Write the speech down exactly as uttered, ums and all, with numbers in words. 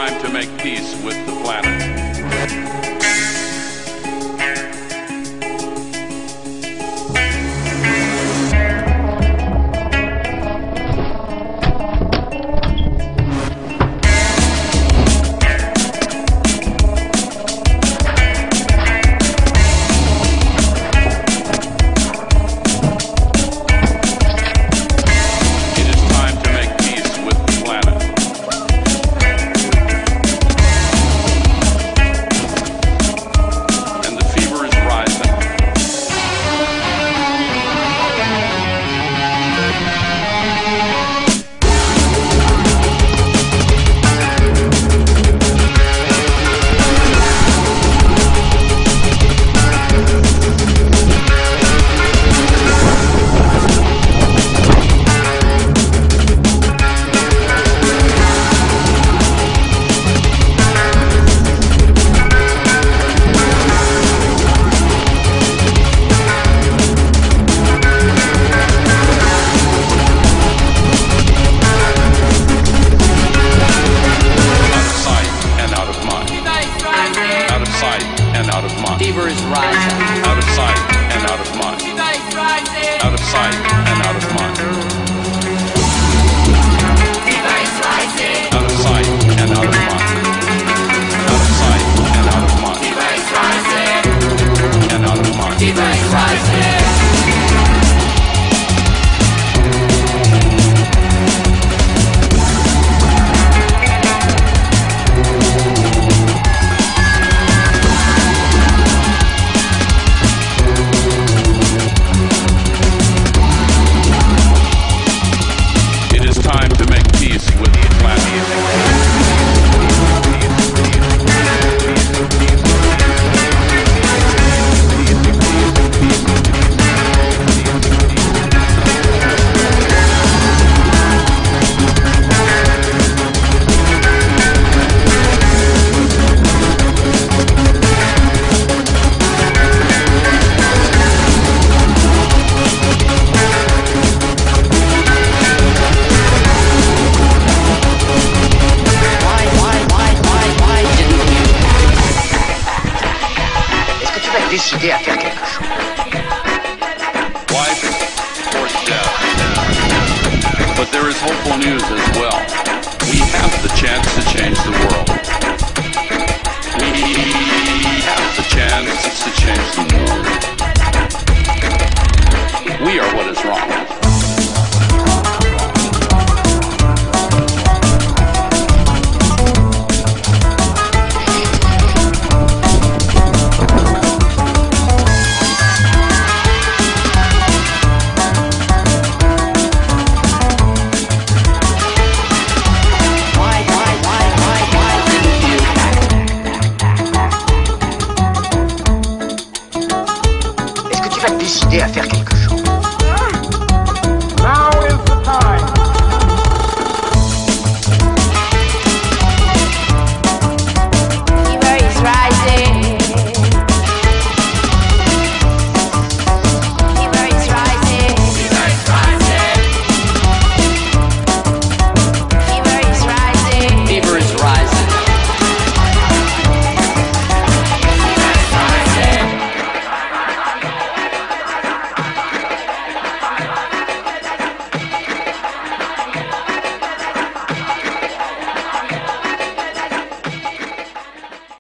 time to make peace with the planet. Fever is rising. Out of sight and out of mind. Out of sight and out of mind. Out of sight and out of mind. Out of sight and out of mind. And out of mind. Fever is rising. Décidé à faire quelque chose. Life or death. But there is hopeful news as well. We have the chance to change the world. We have the chance to change the world. We are what is wrong.